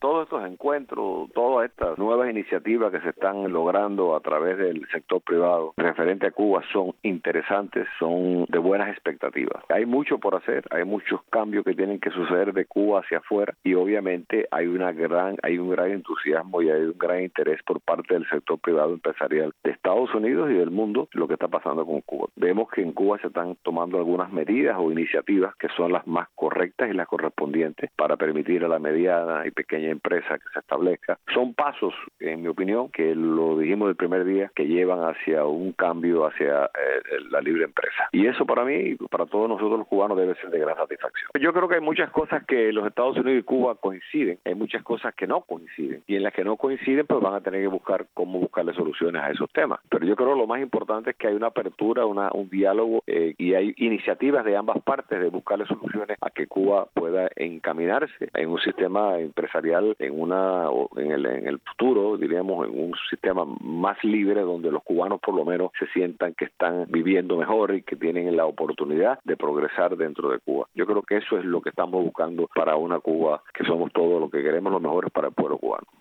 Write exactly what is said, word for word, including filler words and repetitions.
todos estos encuentros, todas estas nuevas iniciativas que se están logrando a través del sector privado referente a Cuba son interesantes, son de buenas expectativas. Hay mucho por hacer, hay muchos cambios que tienen que suceder de Cuba hacia afuera y obviamente hay una gran, hay un gran entusiasmo y hay un gran interés por parte del sector privado empresarial de Estados Unidos y del mundo lo que está pasando con Cuba. Vemos que en Cuba se están tomando algunas medidas o iniciativas que son las más correctas y las correspondientes para permitir a la mediana y pequeña empresa que se establezca. Son pasos, en mi opinión, que lo dijimos el primer día, que llevan hacia un cambio hacia eh, la libre empresa. Y eso para mí, para todos nosotros los cubanos, debe ser de gran satisfacción. Yo creo que hay muchas cosas que los Estados Unidos y Cuba coinciden, hay muchas cosas que no coinciden. Y en las que no coinciden, pues van a tener que buscar cómo buscarle soluciones a esos temas. Pero yo creo que lo más importante es que hay una apertura, una, un diálogo eh, y hay iniciativas de ambas partes de buscarle soluciones a que Cuba pueda encaminarse en un sistema empresarial, en una en el, en el futuro, diríamos, en un sistema más libre donde los cubanos por lo menos se sientan que están viviendo mejor y que tienen la oportunidad de progresar dentro de Cuba. Yo creo que eso es lo que estamos buscando para una Cuba que somos todos los que queremos lo mejor para el pueblo cubano.